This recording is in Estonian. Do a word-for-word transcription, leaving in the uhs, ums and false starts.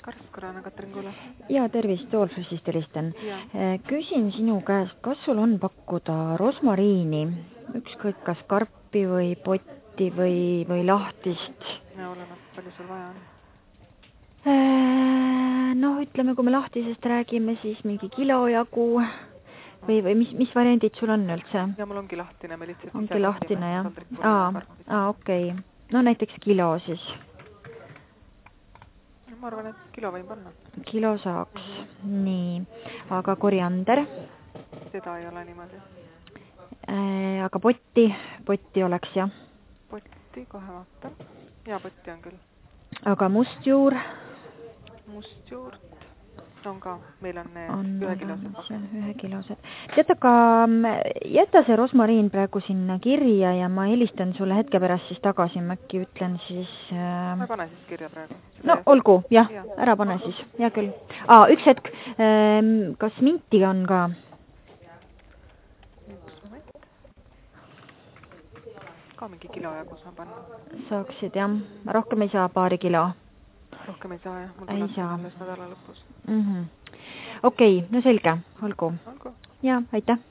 Karskõrana, Katrin Kule. Ja tervist, Toolfrissist helistan. Ja. Küsin sinu käest, kas sul on pakkuda rosmariini, ükskõik kas karpi või potti või, või lahtist? Ja oleneb, palju sul vaja on. No ütleme, kui me lahtisest räägime, siis mingi kilo jagu või, või mis, mis variandid sul on üldse? Ja mul ongi lahtine, me lihtsalt ongi lahtine, jah? Aa, aa okei. Okay. No näiteks kilo siis. Ma arvan, et kilo võin panna. Kilo saaks. Mm-hmm. Nii. Aga koriander? Seda ei ole niimoodi. Äh, aga potti? Potti oleks, jah? Potti, kohe vaatan. Ja, potti on küll. Aga mustjuur? Mustjuurt on ka. Meil on need on, ühekilosed paked. Ühekilosed. Tead, aga jäta see rosmariin praegu sinna kirja ja ma helistan sulle hetke pärast siis tagasi. Ma äkki ütlen siis... Äh... Ma ei pane siis kirja praegu. No olgu, jah, ja. Ära pane siis. Hea küll. Aa, üks hetk. Ähm, kas minti on ka? Üks moment. Ka mingi kilo jagu saan panna. Saaksid, jah. Rohkem ei saa paari kilo. Rohkem ei saa, jah. Mul ei saa. Alles nädala lõpus. Mm-hmm. Okei, okay, no selge. Olgu. Olgu. Ja, aitäh.